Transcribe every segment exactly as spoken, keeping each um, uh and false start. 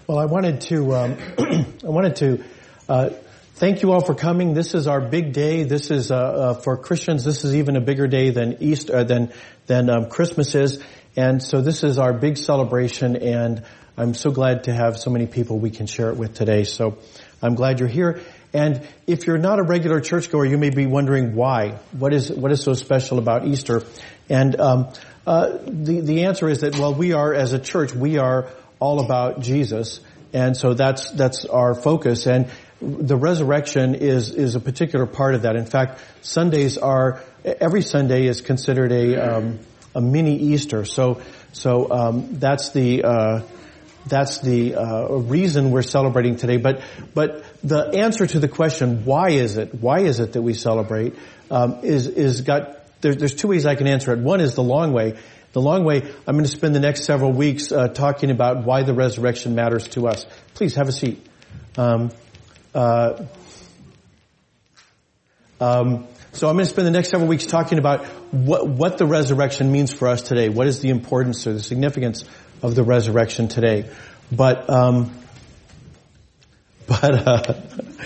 Well, I wanted to, um, I wanted to, uh, thank you all for coming. This is our big day. This is, uh, uh for Christians, this is even a bigger day than Easter, uh, than, than, um, Christmas is. And so this is our big celebration, and I'm so glad to have so many people we can share it with today. So I'm glad you're here. And if you're not a regular churchgoer, you may be wondering why. What is, what is so special about Easter? And, um, uh, the, the answer is that, well, we are, as a church, we are all about Jesus. And so that's, that's our focus. And the resurrection is, is a particular part of that. In fact, Sundays are, every Sunday is considered a, um, a mini Easter. So, so, um, that's the, uh, that's the, uh, reason we're celebrating today. But, but the answer to the question, why is it, why is it that we celebrate, um, is, is got, there, there's two ways I can answer it. One is the long way. The long way, I'm going to spend the next several weeks uh, talking about why the resurrection matters to us. Please have a seat. Um, uh, um, so I'm going to spend the next several weeks talking about what, what the resurrection means for us today. What is the importance or the significance of the resurrection today? But, um, but, uh,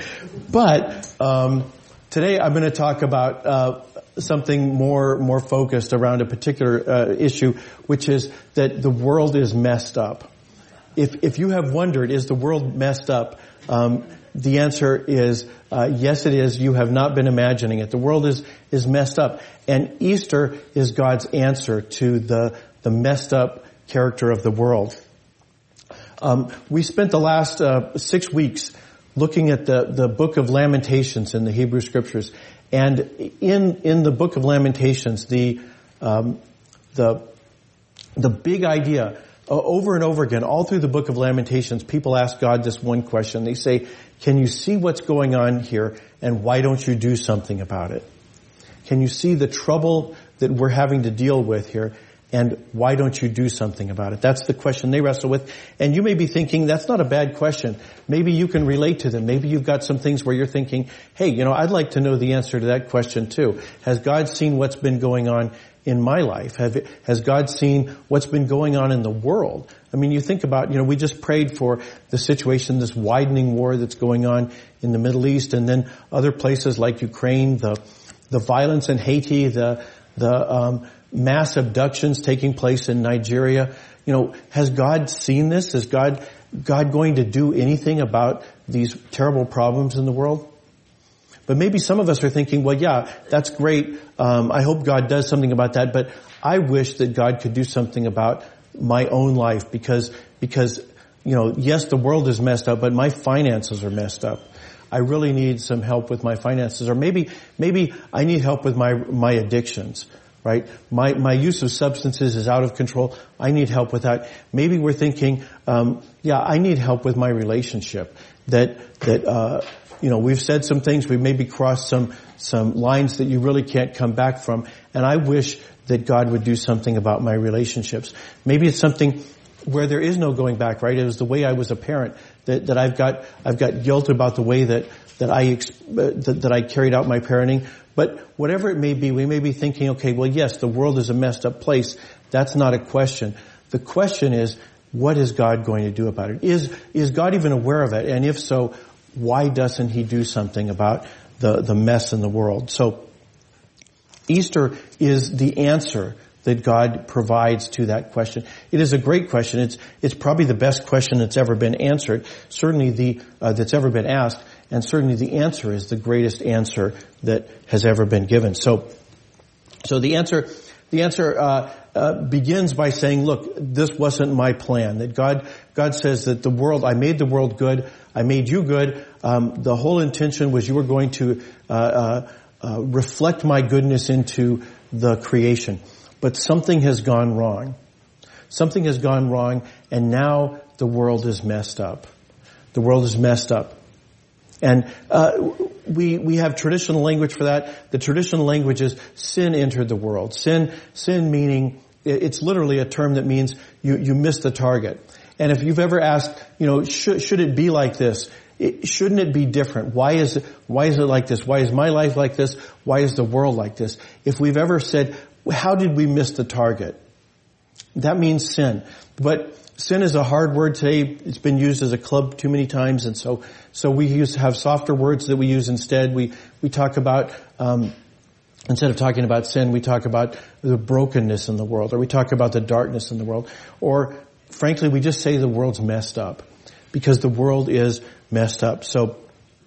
but um, today I'm going to talk about uh, something more more focused around a particular uh, issue, which is that the world is messed up. If if you have wondered, is the world messed up? Um, the answer is uh, yes, it is. You have not been imagining it. The world is is messed up, and Easter is God's answer to the the messed up character of the world. Um, we spent the last uh, six weeks looking at the the book of Lamentations in the Hebrew Scriptures. And in, in the book of Lamentations, the, um, the, the big idea, uh, over and over again, all through the book of Lamentations, people ask God this one question. They say, can you see what's going on here, and why don't you do something about it? Can you see the trouble that we're having to deal with here, and why don't you do something about it? That's the question they wrestle with. And you may be thinking, that's not a bad question. Maybe you can relate to them. Maybe you've got some things where you're thinking, hey, you know, I'd like to know the answer to that question too. Has God seen what's been going on in my life? Have, has God seen what's been going on in the world? I mean, you think about, you know, we just prayed for the situation, this widening war that's going on in the Middle East, and then other places like Ukraine, the, the violence in Haiti, the, the, um, mass abductions taking place in Nigeria. You know, has God seen this? Is God, God going to do anything about these terrible problems in the world? But maybe some of us are thinking, well, yeah, that's great. Um, I hope God does something about that. But I wish that God could do something about my own life because, because, you know, yes, the world is messed up, but my finances are messed up. I really need some help with my finances. Or maybe, maybe I need help with my, my addictions. Right? My, my use of substances is out of control. I need help with that. Maybe we're thinking, um, yeah, I need help with my relationship. That, that, uh, you know, we've said some things, we've maybe crossed some, some lines that you really can't come back from. And I wish that God would do something about my relationships. Maybe it's something where there is no going back, right? It was the way I was a parent. That, that I've got, I've got guilt about the way that, that I, uh, that, that I carried out my parenting. But whatever it may be, we may be thinking, okay, well, yes, the world is a messed up place. That's not a question. The question is, what is God going to do about it? Is, is God even aware of it? And if so, why doesn't He do something about the, the mess in the world? So, Easter is the answer that God provides to that question. It is a great question. It's, it's probably the best question that's ever been answered. Certainly the, uh, that's ever been asked. And certainly the answer is the greatest answer that has ever been given. So, so the answer, the answer, uh, uh, begins by saying, look, this wasn't my plan. That God, God says that the world, I made the world good. I made you good. Um, the whole intention was you were going to, uh, uh, uh, reflect my goodness into the creation. But something has gone wrong. Something has gone wrong, and now the world is messed up. The world is messed up. And uh we we have traditional language for that. The traditional language is sin entered the world. Sin sin meaning it's literally a term that means you you missed the target. And if you've ever asked, you know, should should it be like this? It, shouldn't it be different? Why is it why is it like this? Why is my life like this? Why is the world like this? If we've ever said, how did we miss the target? That means sin. But sin is a hard word today. It's been used as a club too many times, and so so we use have softer words that we use instead. We we talk about um, instead of talking about sin, we talk about the brokenness in the world, or we talk about the darkness in the world, or frankly, we just say the world's messed up because the world is messed up. So.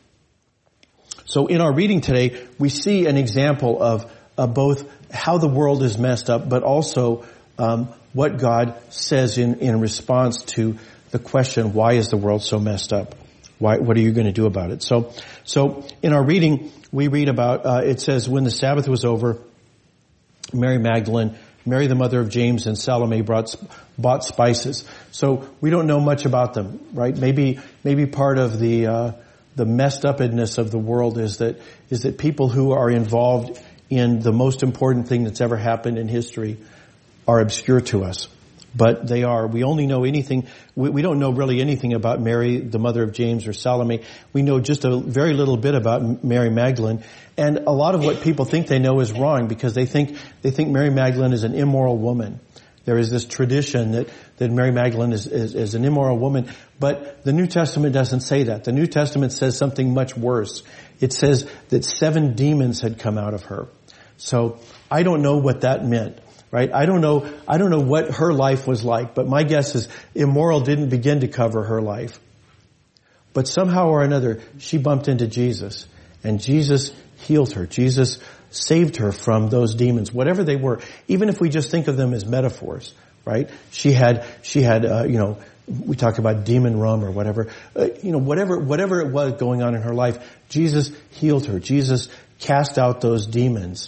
So in our reading today, we see an example of uh, both how the world is messed up, but also um, what God says in, in response to the question, why is the world so messed up? Why, what are you going to do about it? So, so in our reading, we read about, uh, it says, when the Sabbath was over, Mary Magdalene, Mary the mother of James, and Salome brought, bought spices. So we don't know much about them, right? Maybe, maybe part of the, uh, the messed upness of the world is that, is that people who are involved in the most important thing that's ever happened in history are obscure to us. But they are. We only know anything, we, we don't know really anything about Mary, the mother of James, or Salome. We know just a very little bit about Mary Magdalene. And a lot of what people think they know is wrong because they think, they think Mary Magdalene is an immoral woman. There is this tradition that, that Mary Magdalene is, is, is an immoral woman. But the New Testament doesn't say that. The New Testament says something much worse. It says that seven demons had come out of her. So I don't know what that meant, right? I don't know, I don't know what her life was like, but my guess is immoral didn't begin to cover her life. But somehow or another, she bumped into Jesus, and Jesus healed her. Jesus saved her from those demons, whatever they were, even if we just think of them as metaphors, right? She had, she had, uh, you know, we talk about demon rum or whatever, uh, you know, whatever, whatever it was going on in her life, Jesus healed her. Jesus cast out those demons.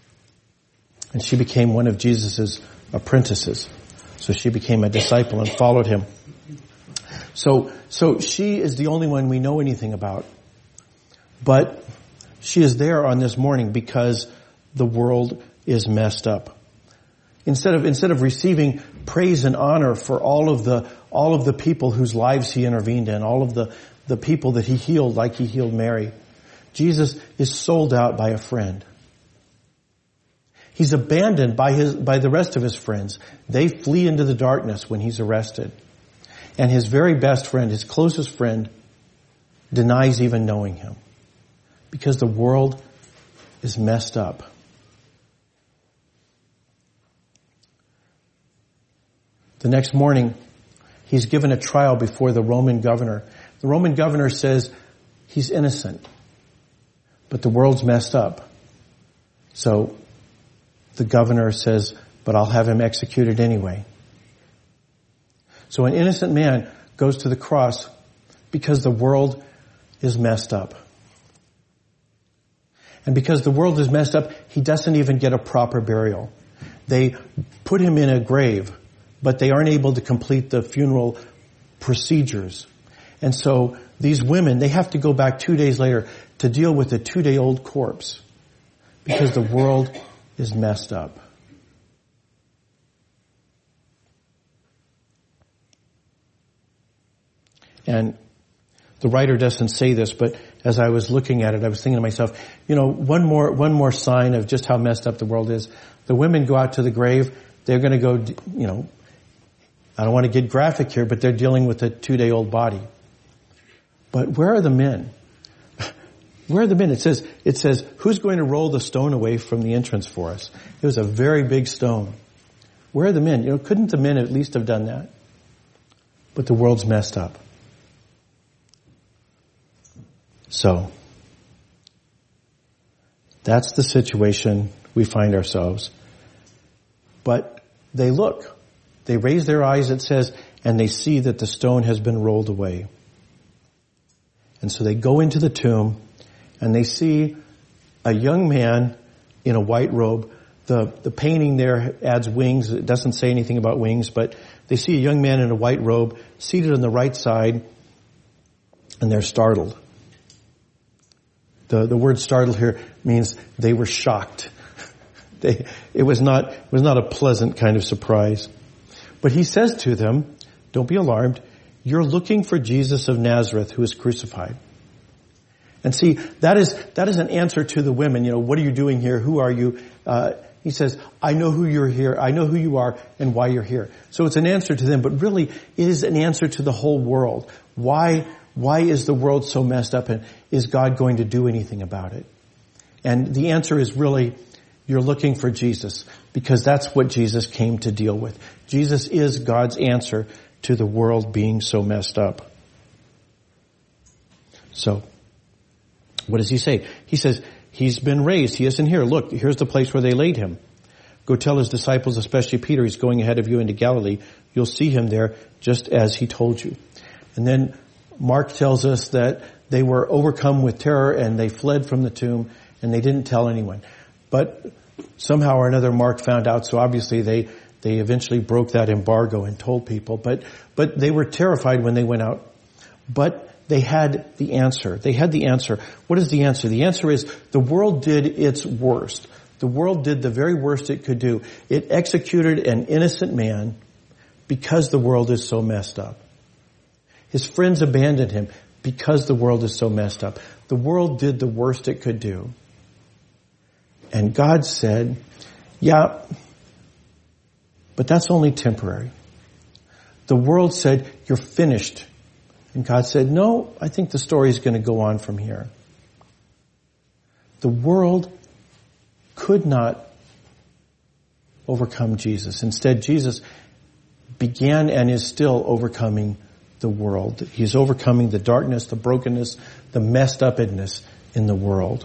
And she became one of Jesus' apprentices. So she became a disciple and followed him. So, so she is the only one we know anything about. But she is there on this morning because the world is messed up. Instead of, instead of receiving praise and honor for all of the, all of the people whose lives he intervened in, all of the, the people that he healed like he healed Mary, Jesus is sold out by a friend. He's abandoned by his, by the rest of his friends. They flee into the darkness when he's arrested. And his very best friend, his closest friend, denies even knowing him. Because the world is messed up. The next morning, he's given a trial before the Roman governor. The Roman governor says he's innocent, but the world's messed up. So the governor says, but I'll have him executed anyway. So an innocent man goes to the cross because the world is messed up. And because the world is messed up, he doesn't even get a proper burial. They put him in a grave, but they aren't able to complete the funeral procedures. And so these women, they have to go back two days later to deal with a two-day-old corpse because the world is messed up. And the writer doesn't say this, but as I was looking at it, I was thinking to myself, you know, one more, one more sign of just how messed up the world is. The women go out to the grave. They're going to go, you know, I don't want to get graphic here, but they're dealing with a two-day-old body. But where are the men? Where are the men? It says, it says, who's going to roll the stone away from the entrance for us? It was a very big stone. Where are the men? You know, couldn't the men at least have done that? But the world's messed up. So, that's the situation we find ourselves. But they look. They raise their eyes, it says, and they see that the stone has been rolled away. And so they go into the tomb, and they see a young man in a white robe. The, the painting there adds wings. It doesn't say anything about wings, but they see a young man in a white robe seated on the right side, and they're startled. The, the word startled here means they were shocked. They, it was not, it was not a pleasant kind of surprise. But he says to them, don't be alarmed. You're looking for Jesus of Nazareth who is crucified. And see, that is, that is an answer to the women. You know, what are you doing here? Who are you? Uh, he says, I know who you're here, I know who you are and why you're here. So it's an answer to them, but really it is an answer to the whole world. Why, why is the world so messed up, and is God going to do anything about it? And the answer is really, you're looking for Jesus, because that's what Jesus came to deal with. Jesus is God's answer to the world being so messed up. So, what does he say? He says, he's been raised. He isn't here. Look, here's the place where they laid him. Go tell his disciples, especially Peter, he's going ahead of you into Galilee. You'll see him there just as he told you. And then Mark tells us that they were overcome with terror and they fled from the tomb and they didn't tell anyone. But somehow or another Mark found out, so obviously they, they eventually broke that embargo and told people. But, but they were terrified when they went out. But they had the answer. They had the answer. What is the answer? The answer is the world did its worst. The world did the very worst it could do. It executed an innocent man because the world is so messed up. His friends abandoned him because the world is so messed up. The world did the worst it could do. And God said, yeah, but that's only temporary. The world said, you're finished. And God said, no, I think the story is going to go on from here. The world could not overcome Jesus. Instead, Jesus began and is still overcoming the world. He's overcoming the darkness, the brokenness, the messed upness in the world.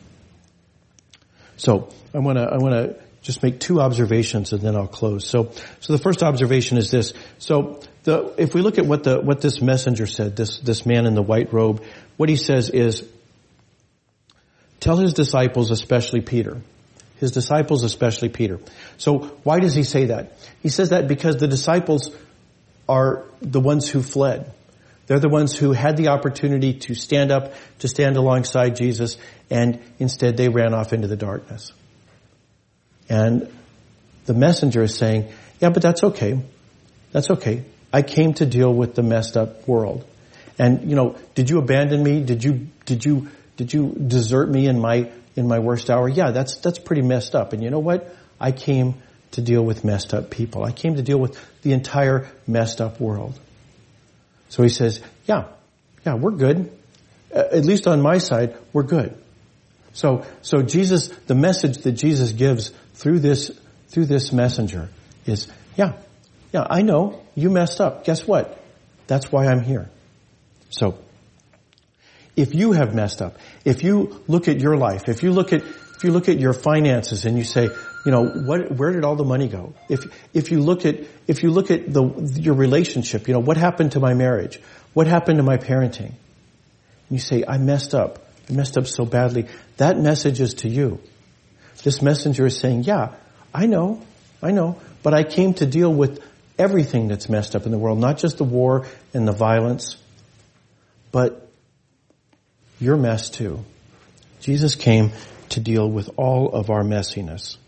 So I want to I want to just make two observations and then I'll close. So so the first observation is this. So the if we look at what the what this messenger said, this this man in the white robe, what he says is, tell his disciples, especially Peter. His disciples, especially Peter. So why does he say that? He says that because the disciples are the ones who fled. They're the ones who had the opportunity to stand up, to stand alongside Jesus, and instead they ran off into the darkness. And the messenger is saying, yeah, but that's okay. That's okay. I came to deal with the messed up world. And, you know, did you abandon me? Did you, did you, did you desert me in my, in my worst hour? Yeah, that's, that's pretty messed up. And you know what? I came to deal with messed up people. I came to deal with the entire messed up world. So he says, yeah, yeah, we're good. At least on my side, we're good. So, so Jesus, the message that Jesus gives through this, through this messenger is, yeah, yeah, I know you messed up. Guess what? That's why I'm here. So, if you have messed up, if you look at your life, if you look at, if you look at your finances and you say, you know, what, where did all the money go? If, if you look at, if you look at the, your relationship, you know, what happened to my marriage? What happened to my parenting? And you say, I messed up. I messed up so badly. That message is to you. This messenger is saying, yeah, I know, I know, but I came to deal with everything that's messed up in the world, not just the war and the violence, but your mess too. Jesus came to deal with all of our messiness.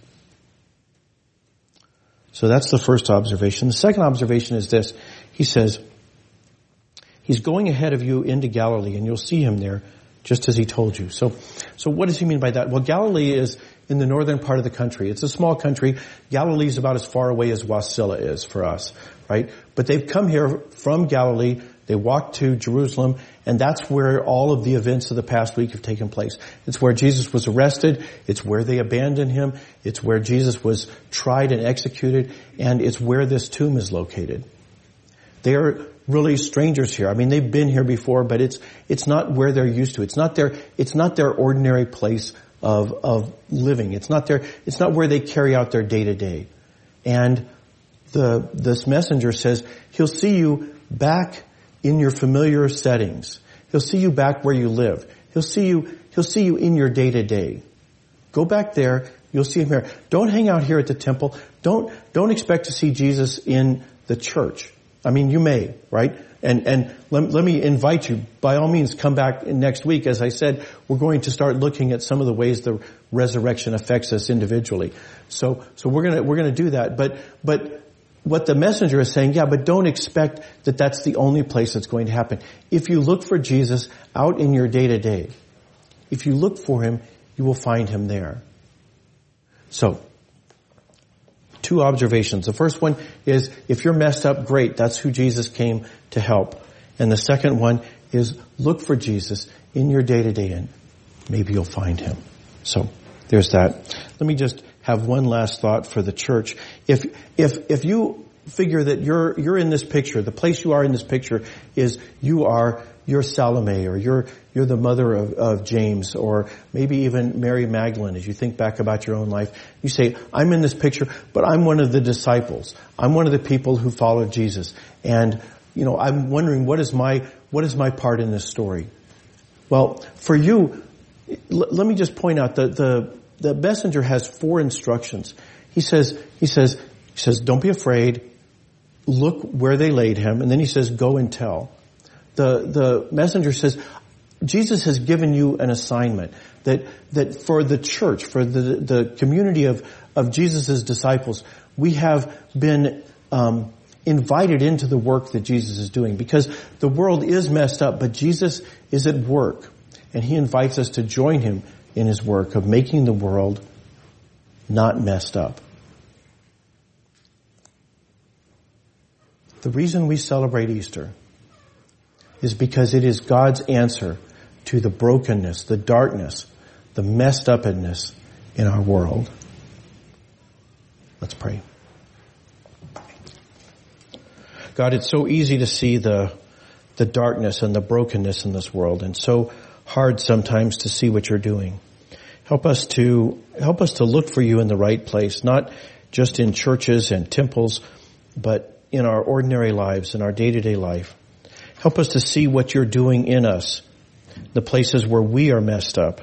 So that's the first observation. The second observation is this. He says, he's going ahead of you into Galilee, and you'll see him there just as he told you. So, so what does he mean by that? Well, Galilee is in the northern part of the country. It's a small country. Galilee is about as far away as Wasilla is for us, right? But they've come here from Galilee. They walked to Jerusalem, and that's where all of the events of the past week have taken place. It's where Jesus was arrested. It's where they abandoned him. It's where Jesus was tried and executed, and it's where this tomb is located. They are really strangers here. I mean, they've been here before, but it's it's not where they're used to. It's not their it's not their ordinary place of of living. It's not their it's not where they carry out their day to day. And the this messenger says he'll see you back in your familiar settings. He'll see you back where you live. He'll see you, he'll see you in your day to day. Go back there. You'll see him here. Don't hang out here at the temple. Don't, don't expect to see Jesus in the church. I mean, you may, right? And, and let, let me invite you, by all means, come back next week. As I said, we're going to start looking at some of the ways the resurrection affects us individually. So, so we're gonna, we're gonna do that. But, but, what the messenger is saying, yeah, but don't expect that that's the only place that's going to happen. If you look for Jesus out in your day-to-day, if you look for him, you will find him there. So, two observations. The first one is, if you're messed up, great. That's who Jesus came to help. And the second one is, look for Jesus in your day-to-day, and maybe you'll find him. So there's that. Let me just have one last thought for the church. If if if you figure that you're you're in this picture, the place you are in this picture is you are you're Salome, or you're you're the mother of, of James, or maybe even Mary Magdalene. As you think back about your own life, you say, I'm in this picture, but I'm one of the disciples. I'm one of the people who followed Jesus, and you know, I'm wondering, what is my what is my part in this story? Well, for you, l- let me just point out that the the messenger has four instructions. He says he says he says, don't be afraid. Look where they laid him, and then he says, go and tell. The the messenger says, Jesus has given you an assignment that that for the church, for the the community of of Jesus' disciples, we have been um, invited into the work that Jesus is doing, because the world is messed up, but Jesus is at work, and he invites us to join him in his work of making the world not messed up. The reason we celebrate Easter is because it is God's answer to the brokenness, the darkness, the messed upness in our world. Let's pray. God, it's so easy to see the the darkness and the brokenness in this world, and so hard sometimes to see what you're doing. Help us to help us to look for you in the right place, not just in churches and temples, but in our ordinary lives, in our day-to-day life. Help us to see what you're doing in us, the places where we are messed up.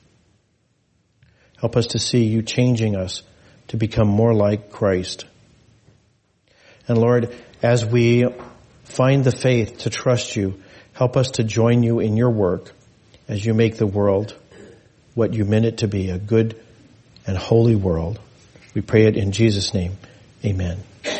Help us to see you changing us to become more like Christ. And Lord, as we find the faith to trust you, help us to join you in your work as you make the world what you meant it to be, a good and holy world. We pray it in Jesus' name. Amen.